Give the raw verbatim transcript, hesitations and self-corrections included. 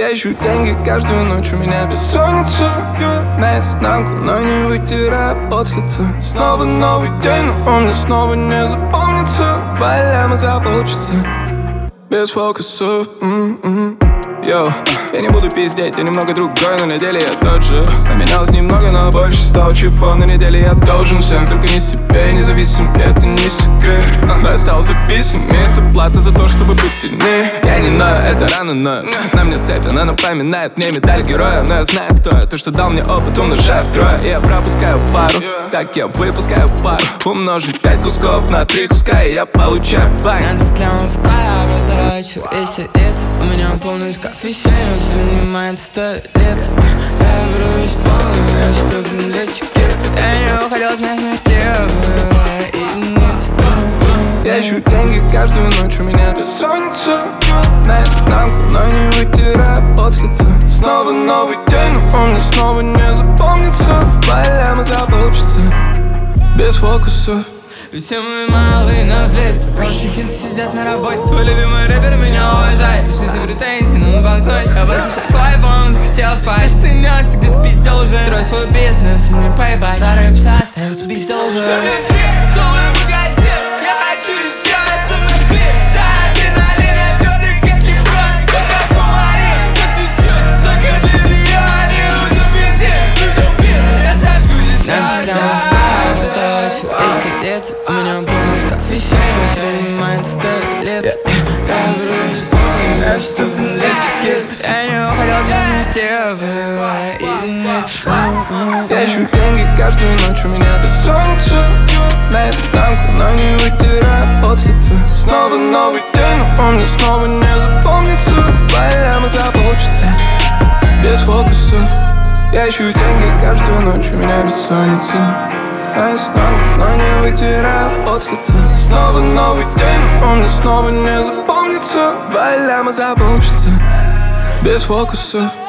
Я ищу деньги каждую ночь, у меня бессонница. На изнанку, но не вытираю пот с лица. Снова новый день, но он мне снова не запомнится. Валяем за полчаса без фокусов. м-м-м. Йоу, я не буду пиздеть, я немного другой, но на деле я тот же. Поменялось немного, но больше стал чего. На неделе я должен всем, только не себе, независим, это не секрет. Но я стал зависим, это плата за то, чтобы быть сильнее. Я не ною, это рано, но на мне цепь, она напоминает мне медаль героя. Но я знаю, кто я, то, что дал мне опыт, умножаю втрое. И я пропускаю пару, так я выпускаю пару. Умножить пять кусков на три куска, и я получаю бай. Надо в в я просто хочу веселить. У меня полный шкаф вещей, но все занимает сто лет. Я врусь полный, я штук для чекиста. Я не уходил с местности, бывая единиц. Я ищу деньги каждую ночь, у меня бессонница. На изнанку, но не вытираю пот с лица. Снова новый день, но он мне снова не запомнится. Валяем за полчаса без фокусов. Ведь все мы малые на взлет. Кончики сидят на работе. Твой любимый рэпер меня уважает. Лишь из-за претензий на блокноте. Я послушал твой альбом, захотел спать. Ты нес, ты где-то пиздел уже. Строй свой бизнес, и мне поебать. Старые пса остаются без должен. Целый магазин, я хочу еще со мной клип. Да, адреналин, я твердый, как леброн. Как аквамарин, как цветет. Только для меня не нужен бензин, нужен бит. Я сожгу еще раз. У меня полный шкаф вещей, но все занимает сто лет. Я врусь полный, я штук для чекист. Я не уходил с местности, бывая единиц. Я ищу деньги каждую ночь, у меня бессонница. На изнанку, но не вытираю пот с лица. Снова новый день, но он мне снова не запомнится. Валяем за полчаса без фокусов. Я ищу деньги каждую ночь, у меня бессонница. На изнанку, но не вытираю пот с лица. Снова новый день, но он мне снова не запомнится. Валяем за полчаса без фокусов.